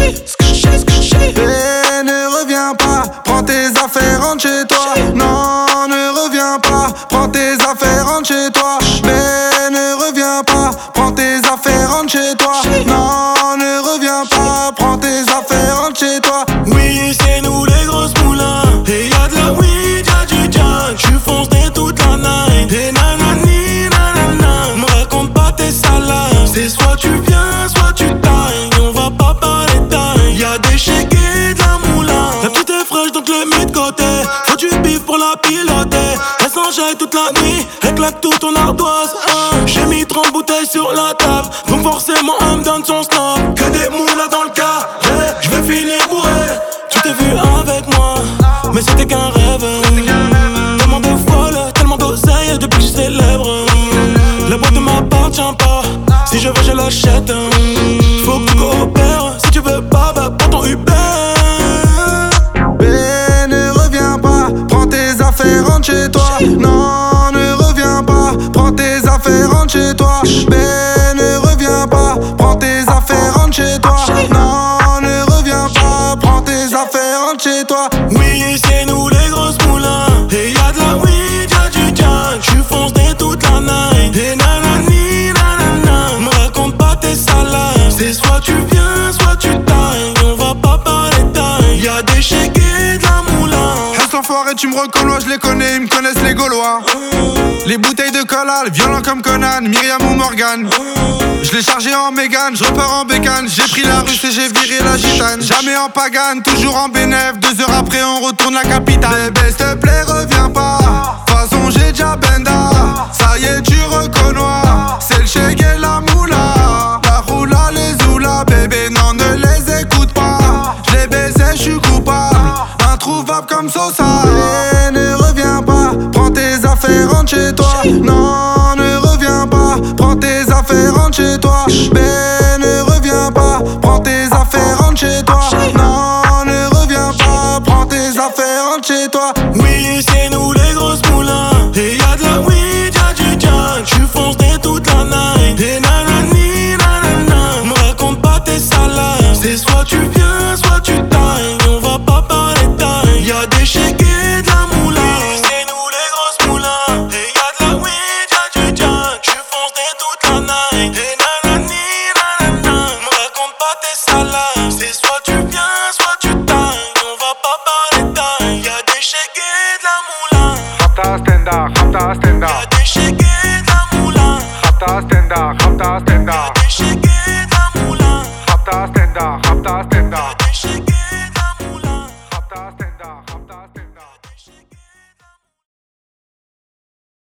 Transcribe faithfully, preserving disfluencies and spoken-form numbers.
Et ne reviens pas, prends tes affaires, rentre chez toi. Non, ne reviens pas, prends tes affaires, rentre chez toi. Mais ne reviens pas, prends tes affaires, rentre chez toi. Non, ne reviens pas, prends tes affaires, rentre chez toi. Oui, c'est nous les grosses moulins. Et y'a de la weed, y'a du jack. J'suis foncé toute la night. Et nanani, nanana. Me raconte pas tes salades. C'est soit tu viens, soit tu tailles. On va pas parler taille. Y'a des chèques et de la moulin. La petite est fraîche donc le mets de côté. Faut du bif pour la piloter. Elle s'enjaille toute la nuit. Elle claque tout ton ardoise. Hein. J'ai mis trente bouteilles sur la table. Donc forcément elle me donne son snob. Que des moulins dans le cas. Yeah. J'vais finir bourré. Tu t'es vu avec moi, mais c'était qu'un rêve. Tellement de folle, tellement d'oseille depuis que je suis célèbre. La boîte ne m'appartient pas, si je veux je l'achète. Faut que tu coopères, si tu veux pas, bah prends ton Uber. Et ne reviens pas, prends tes affaires, rentre chez toi. Non, ne reviens pas, prends tes affaires, rentre chez toi. Mais ne reviens pas, prends tes affaires, rentre chez toi. Non, ne reviens pas, prends tes affaires, rentre chez toi. Oui, c'est nous les grosses moulins. Et y'a de la weed, y'a du jack. J'suis foncé toute la night. Et nanani, nanana. Me raconte pas tes salades. C'est soit tu viens, soit tu tailles. On va pas parler taille. Y'a des chèques et de la moulin. Reste enfoiré, tu me reconnais, je les connais, ils me connaissent les Gaulois. Les bouteilles de cola, violents comme Conan, Myriam ou Morgan. Je l'ai chargé en Mégane, je repars en bécane. J'ai pris la russe et j'ai viré la gitane. Jamais en pagane, toujours en bénéf. Deux heures après on retourne la capitale. Bébé s'il te plaît reviens pas, de toute façon j'ai déjà benda. Ça y est tu reconnais, c'est le chèque et la moula. La roula les oula, bébé non ne les écoute pas. Je les baisais, je suis coupable, introuvable comme Sosa. Et ne reviens pas, prends tes affaires, rentre chez toi. Non ne reviens pas, prends tes affaires, rentre chez toi. Mais ne reviens pas, prends tes affaires, rentre chez toi. Non,